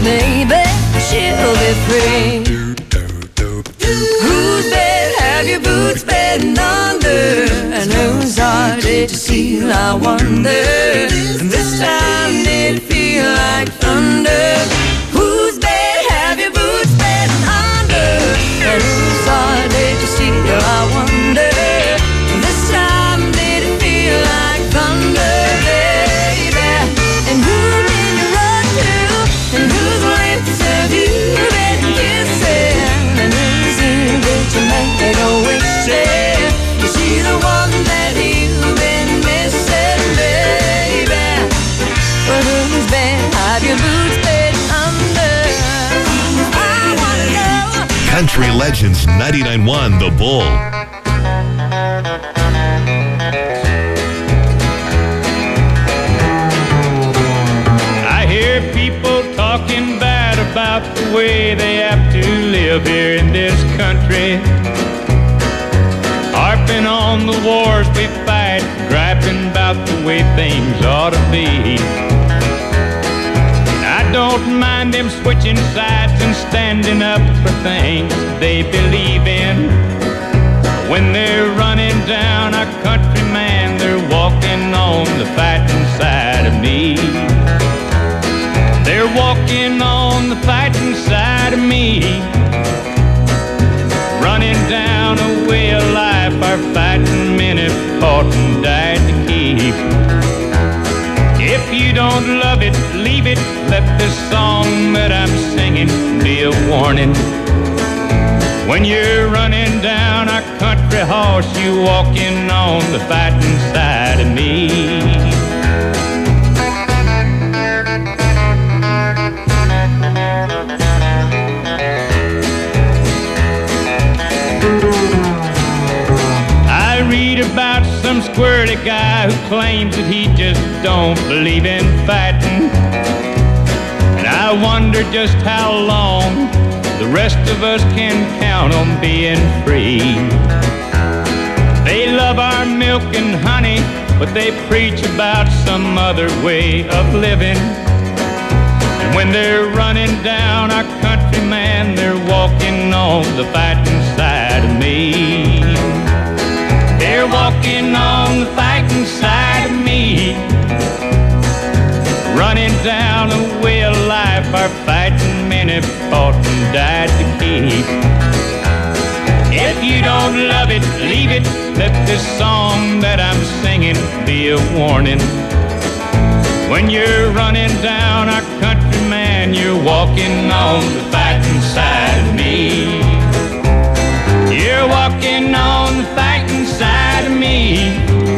maybe she'll be free. Whose bed have your boots been under? And whose heart did you steal, I wonder? And this time did it feel like thunder? Whose bed have your boots been under? And whose heart did you steal, I wonder? And this time did it feel like thunder, baby? And who did you run to? And whose lips have you been kissing? And whose ear did you make a wish in? Is she the one that you've been missing, baby? But whose bed have your boots been under? I wanna know. Country Legends 99.1 The Bull. I hear people talking bad about the way they have to live here in this country, harping on the wars we fight, griping about the way things ought to be. I don't mind them switching sides and standing up for things they believe in. When they're running down our country, man, they're walking on the fighting side of me. They're walking on the fighting side of me, running down a way of life our fighting men have fought and died to keep. If you don't love it, leave it. Let this song that I'm singing be a warning. When you're running down our country horse, you walking on the fighting side of me. I read about some squirrely guy who claims that he just don't believe in fighting. And I wonder just how long the rest of us can count on being free. They love our milk and honey, but they preach about some other way of living. And when they're running down our country, man, they're walking on the fighting side of me. They're walking on the fighting side of me, running down a way of life our fighting men have fought and died to keep. If you don't love it, leave it. Let this song that I'm singing be a warning. When you're running down our country, man, you're walking on the fighting side of me. You're walking on the fighting side of me,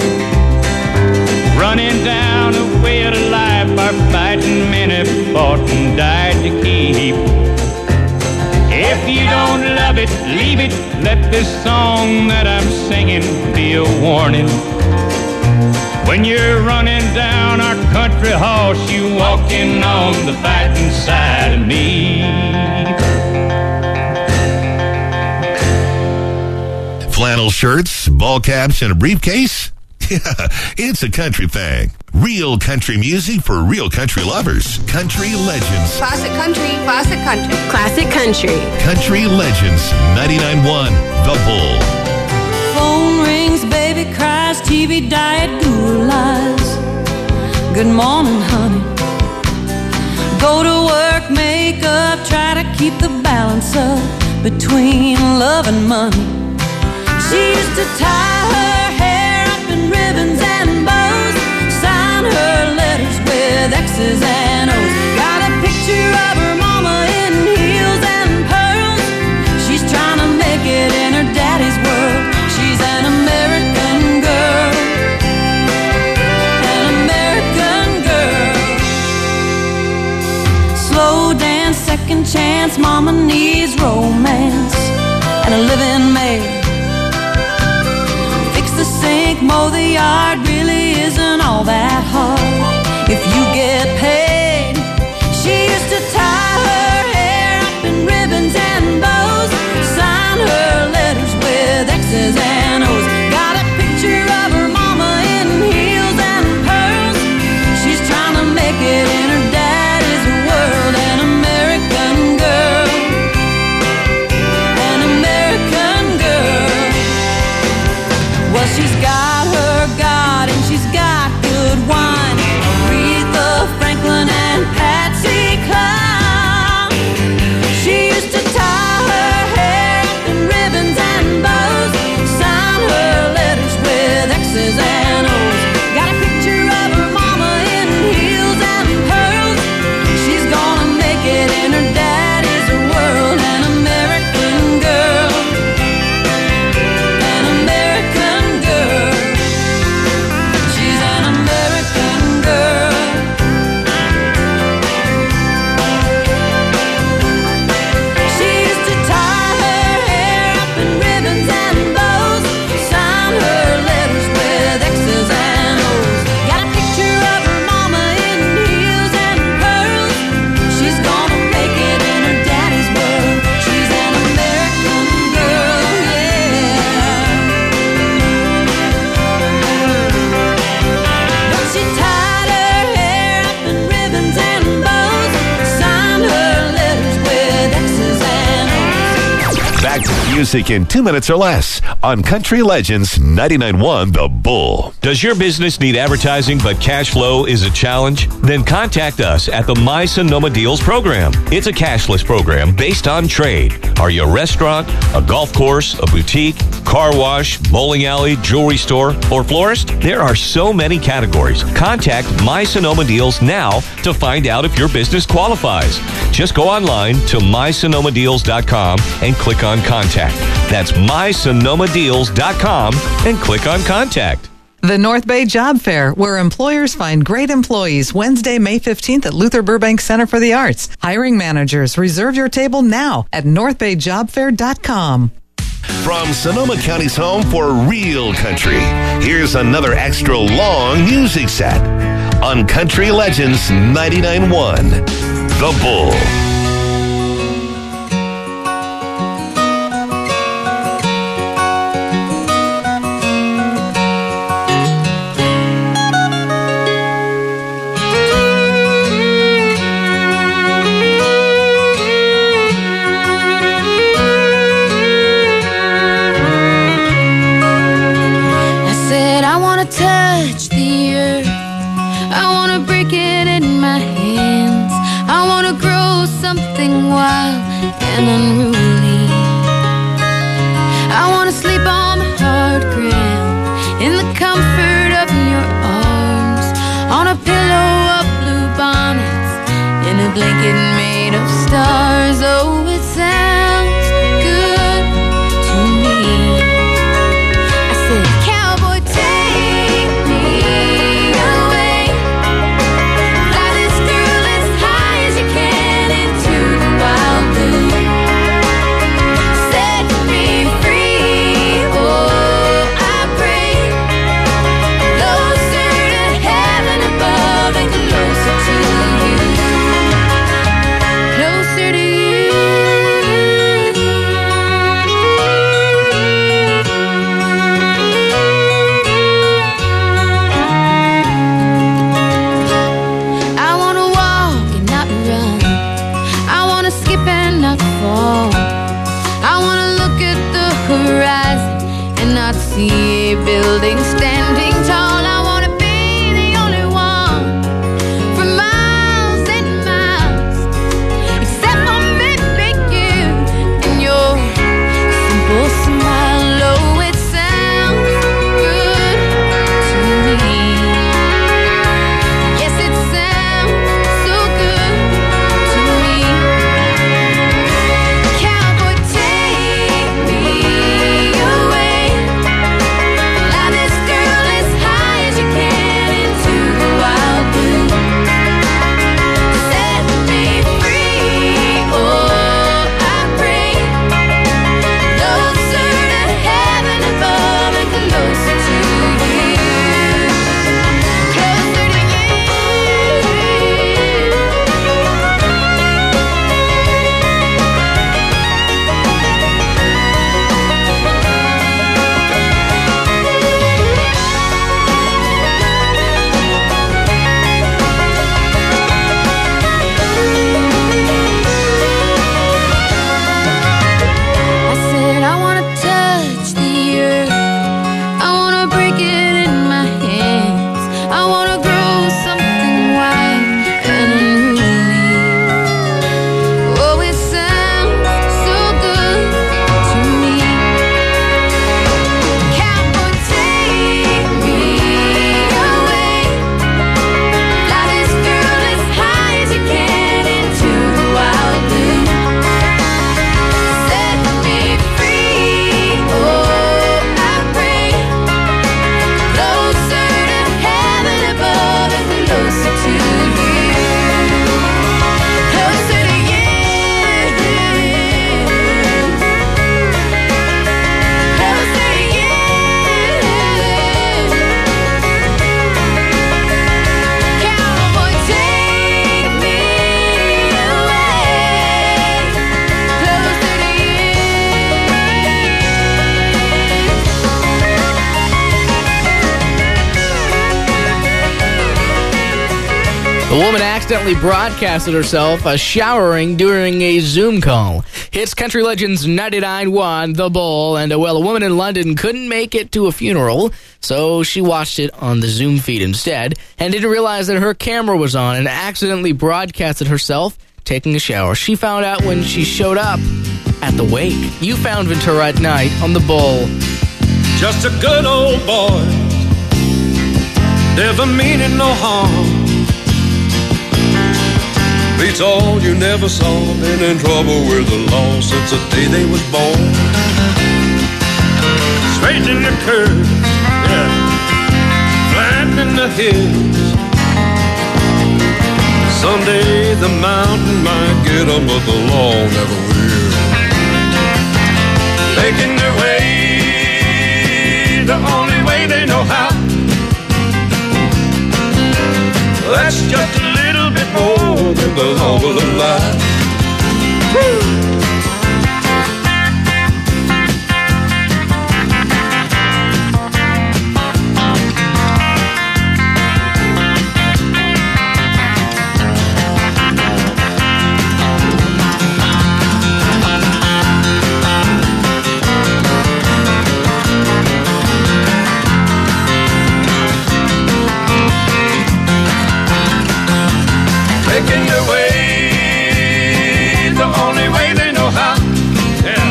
running down a way of life our fighting men have fought and died to keep. If you don't love it, leave it. Let this song that I'm singing be a warning. When you're running down our country horse, you walking on the fighting side of me. Flannel shirts, ball caps, and a briefcase? Yeah, it's a country thing. Real country music for real country lovers. Country Legends. Classic country, classic country. Classic country. Country Legends 99.1 The Bull. Phone rings, baby cries, TV diet, guru lies. Good morning, honey. Go to work, make up, try to keep the balance up between love and money. She used to tie her hair up in ribbons and bows, sign her letters with X's and O's. Got a picture of her mama in heels and pearls. She's trying to make it in her daddy's world. She's an American girl, an American girl. Slow dance, second chance, mama needs romance and a living maid. The sink, mow the yard, really isn't all that hard if you get paid. She used to tie her hair up in ribbons and bows, sign her letters with X's and O's. Got a picture of her mama in heels and pearls. She's trying to make it in her daddy's world, an American Music in 2 minutes or less on Country Legends 99.1 The Bull. Does your business need advertising but cash flow is a challenge? Then contact us at the My Sonoma Deals program. It's a cashless program based on trade. Are you a restaurant, a golf course, a boutique, car wash, bowling alley, jewelry store, or florist? There are so many categories. Contact My Sonoma Deals now to find out if your business qualifies. Just go online to mysonomadeals.com and click on Contact. That's mysonomadeals.com and click on Contact. The North Bay Job Fair, where employers find great employees, Wednesday, May 15th at Luther Burbank Center for the Arts. Hiring managers, reserve your table now at northbayjobfair.com. From Sonoma County's home for real country, here's another extra long music set on Country Legends 99.1 The Bull. Touch the earth, I wanna break it in my hands, I wanna grow something wild and unruly, I wanna sleep on the hard ground, in the comfort of your arms, on a pillow of blue bonnets, in a blanket made of stars. Oh, it sounds good to me. I said, cowboy, take me away, fly this girl as high as you can into the wild blue, set me free. Oh, I pray, closer to heaven above and closer to you, closer to you. I wanna walk and not run, I wanna skip and not fall, I wanna look at the horizon and not see a building standing tall. I wanna be the only one for miles and miles, except for maybe you and your simple smile. Oh, it sounds good to me. Yes, it sounds so good to me. Cowboy, take me away, fly this girl as A woman accidentally broadcasted herself showering during a Zoom call. Hits Country Legends 99.1, The Bull, and a woman in London couldn't make it to a funeral, so she watched it on the Zoom feed instead, and didn't realize that her camera was on and accidentally broadcasted herself taking a shower. She found out when she showed up at the wake. You found Ventura at night on The Bull. Just a good old boy, never meaning no harm. Beats all you never saw, been in trouble with the law since the day they was born. Straightening the curves, yeah, flattening the hills. Someday the mountain might get 'em, but the law never will. Making their way the only way they know how. That's just a little bit more than the law will allow. Making their way the only way they know how. Yeah,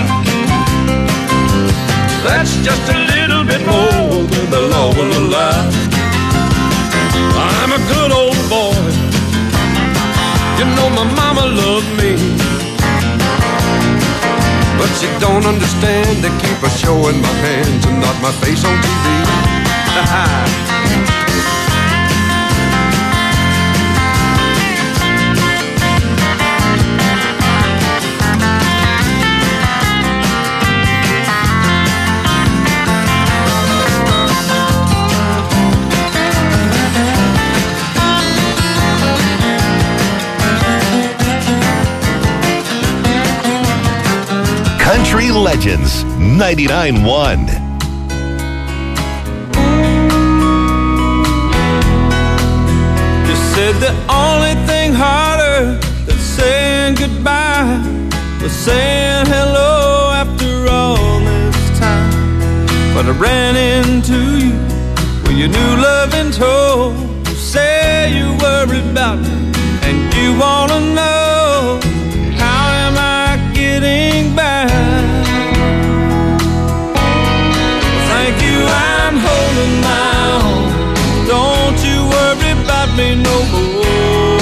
that's just a little bit more than the law will allow. I'm a good old boy, you know my mama loved me, but she don't understand. They keep a showing my hands and not my face on TV. Country Legends 99.1. You said the only thing harder than saying goodbye was saying hello after all this time. But I ran into you with your new loving tow. You say you worried about me and you wanna know, how am I getting back? Thank you, I'm holding my own. Don't you worry about me no more.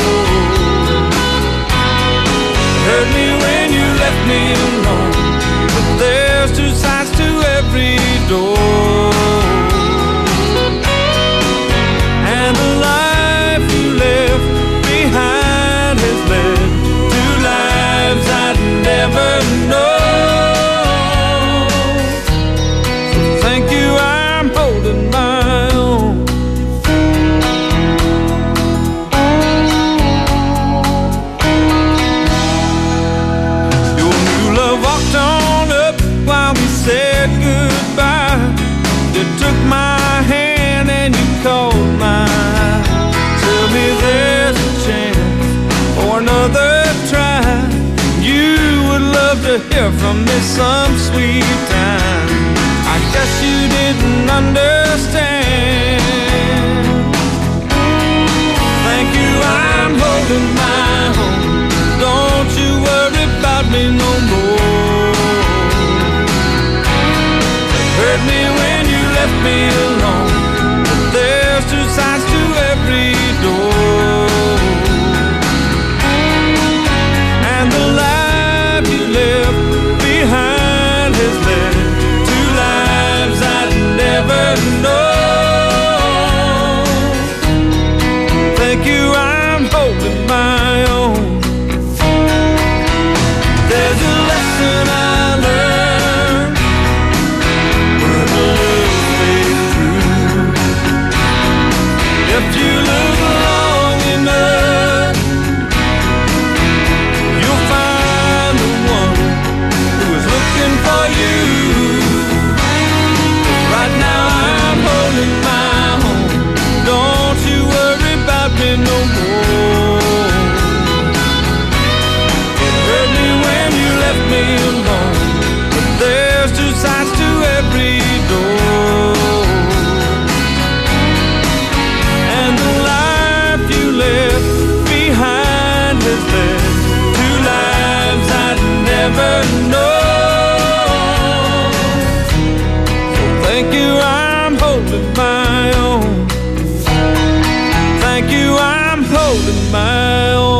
Hurt me when you left me alone, but there's two sides to every door. And the life you left behind has led to lives I'd never know. So thank you, I'm holding my own. Your new love walked on up while we said goodbye. You took my hand and you called mine. Tell me there's a chance for another try. You would love to hear from me some sweet time. I guess you didn't understand. Thank you, I'm holding my own. Don't you worry about me no more. Hurt me when you left me alone, but there's two sides to every door. And the life you left behind has led to lives I'd never know. never know. So thank you, I'm holding my own. Thank you, I'm holding my own.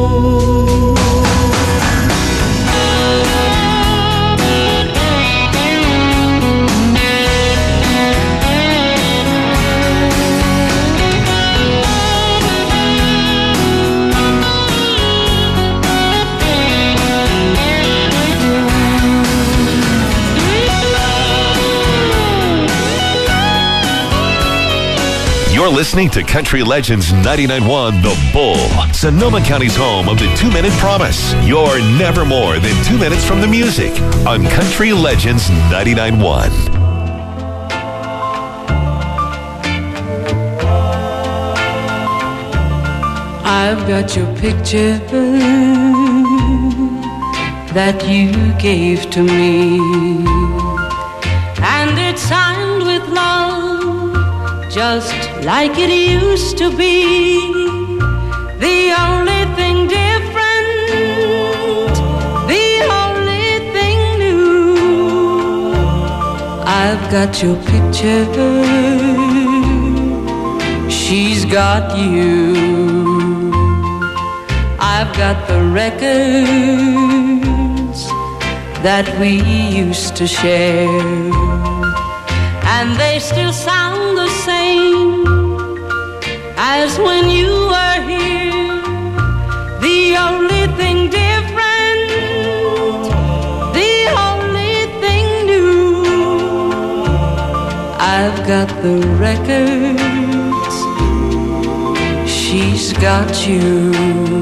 You're listening to Country Legends 99.1 The Bull, Sonoma County's home of the 2-Minute Promise. You're never more than 2 minutes from the music on Country Legends 99.1. I've got your picture that you gave to me, and it's signed with love, just like it used to be. The only thing different, the only thing new, I've got your picture, she's got you. I've got the records that we used to share, and they still sound the same as when you were here. The only thing different, the only thing new, I've got the records, she's got you.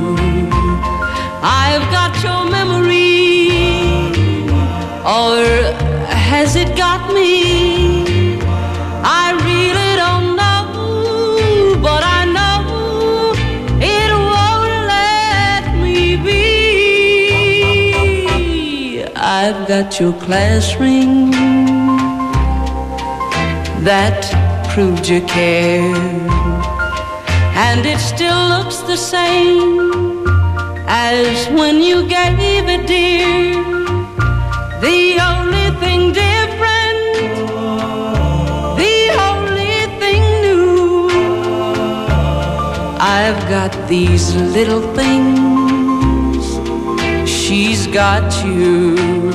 I've got your memory, or has it got me? I really don't know, but I know it won't let me be. I've got your class ring that proved you cared, and it still looks the same as when you gave it, dear. The only thing different, the only thing new, I've got these little things, she's got you.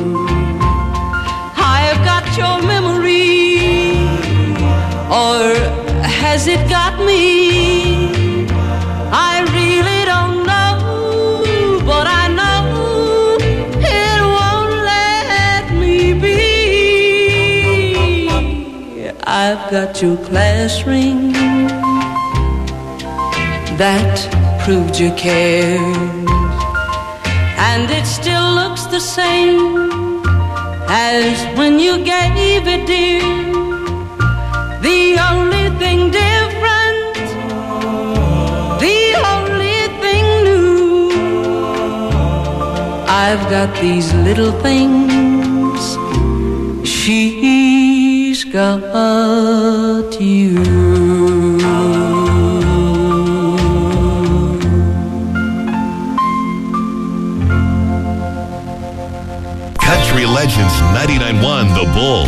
I've got your memory, or has it got me? I really don't know, but I know it won't let me be. I've got your class ring that proved you cared, and it still looks the same as when you gave it, dear. The only thing different, the only thing new, I've got these little things, she's got you. Country Legends 99.1 The Bull.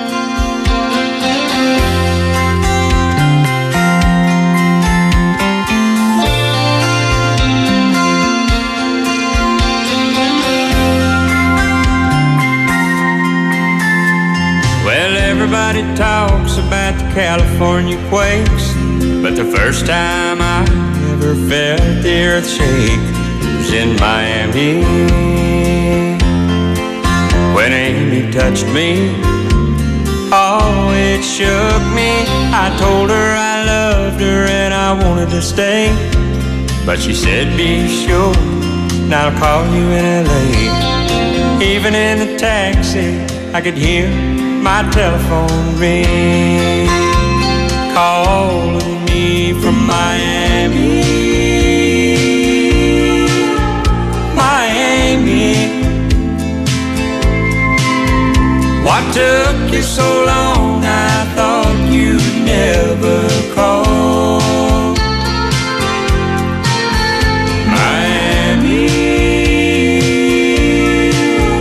Everybody talks about the California quakes, but the first time I ever felt the earth shake was in Miami. When Amy touched me, oh, it shook me. I told her I loved her and I wanted to stay, but she said, be sure, and I'll call you in LA. Even in the taxi, I could hear my telephone ring, calling me from Miami. Miami, what took you so long? I thought you'd never call. Miami,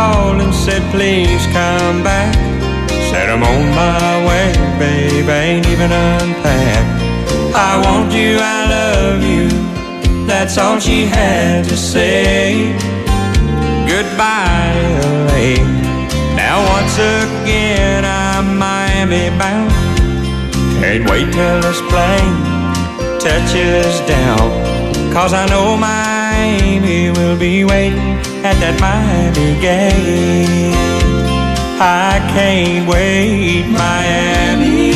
called and said, please come back. Said I'm on my way, babe, ain't even unpacked. I want you, I love you, that's all she had to say. Goodbye, LA. Now once again I'm Miami bound. Can't wait till this plane touches down, 'cause I know my Amy will be waiting at that Miami gate. I can't wait, Miami,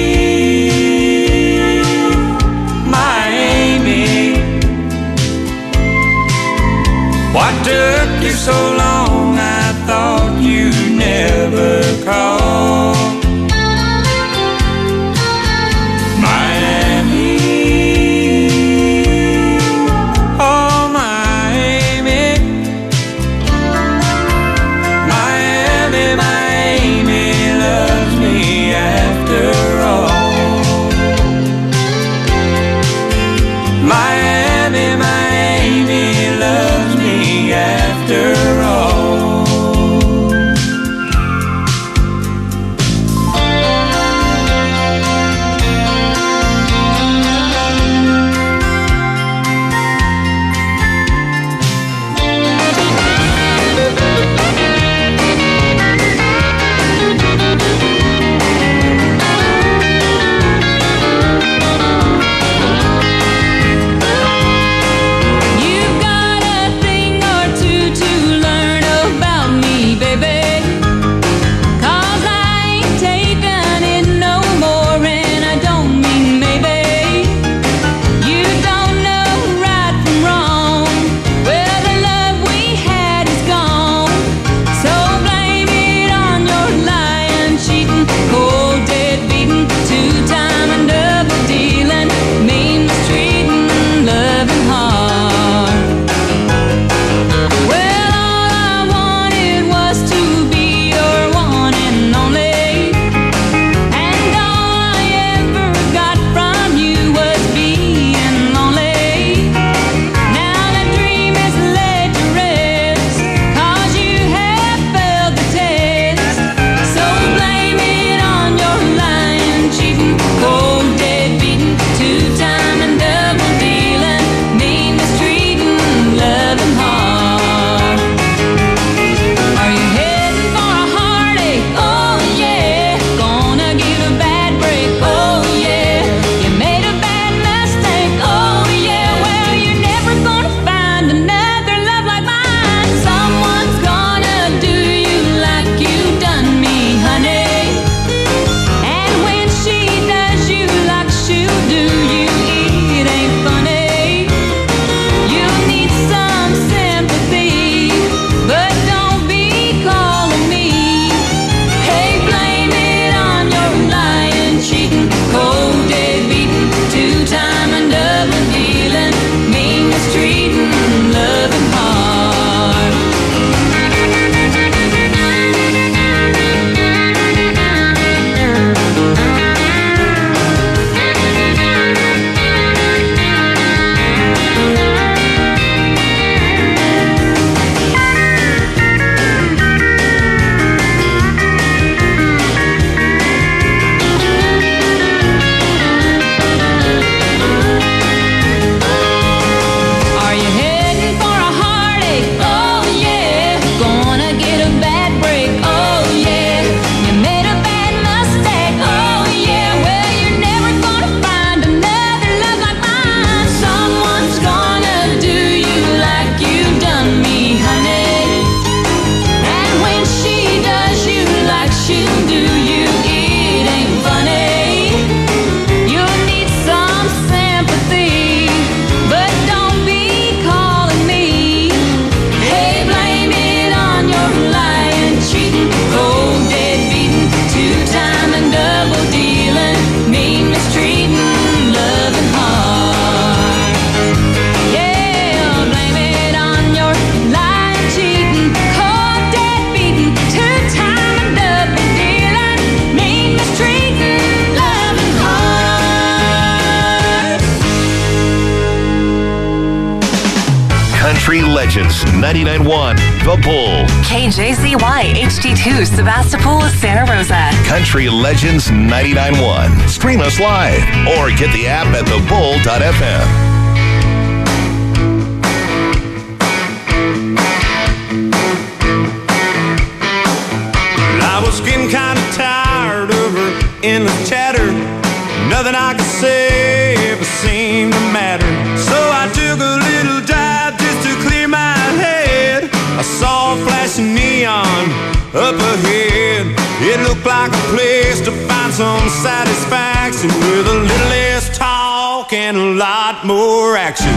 Miami. What took you so long? I thought you'd never call. Miami, oh Miami, Miami, Miami loves me after all. Miami, Miami loves me after all. Country Legends 99.1 The Bull. KJZY HD2 Sebastopol, Santa Rosa. Country Legends 99.1. Stream us live or get the app at thebull.fm. I was getting kind of tired of her endless chatter. Nothing I could say ever seemed to matter. So I took a little dive just to clear my head. I saw a flashing neon up ahead. It looked like a place to find some satisfaction with a little less talk and a lot more action.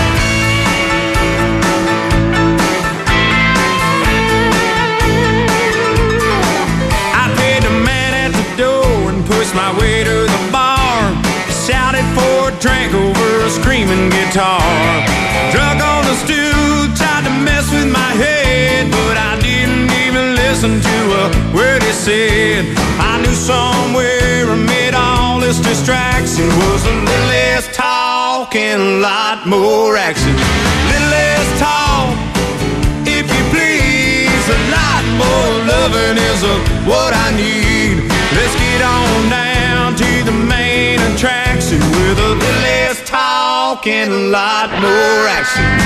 Pushed my way to the bar, shouted for a drink over a screaming guitar. Drunk on the stew, tried to mess with my head, but I didn't even listen to a word he said. I knew somewhere amid all this distraction was a little less talk and a lot more action. Little less talk, if you please, a lot more loving is what I need. Let's get on down to the main attraction with a little less talk and a lot more action.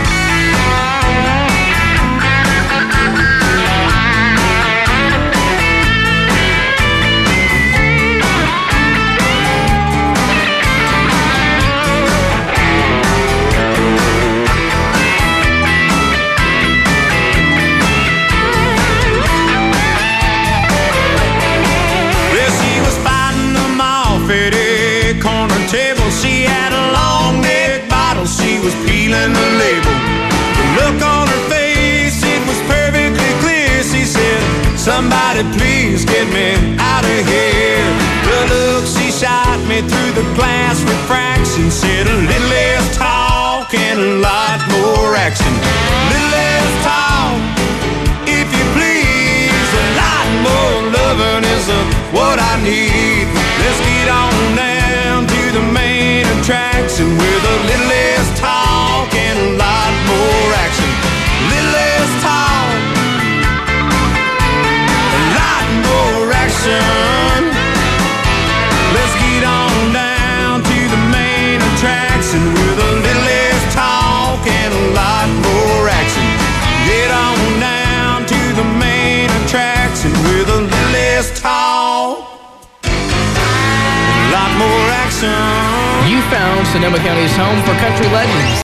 She had a long neck bottle, she was peeling the label. The look on her face, it was perfectly clear. She said, somebody please get me out of here. The look she shot me through the glass refraction said a little less talk and a lot more action. A little less talk, if you please, a lot more loving is what I need. Let's get on down to the main attraction with a little less talk and a lot more action. A little less talk, a lot more action. Let's get on down to the main attraction with a little less talk and a lot more action. Get on down to the main attraction with a little less talk, a lot more action. You found Sonoma County's home for country legends.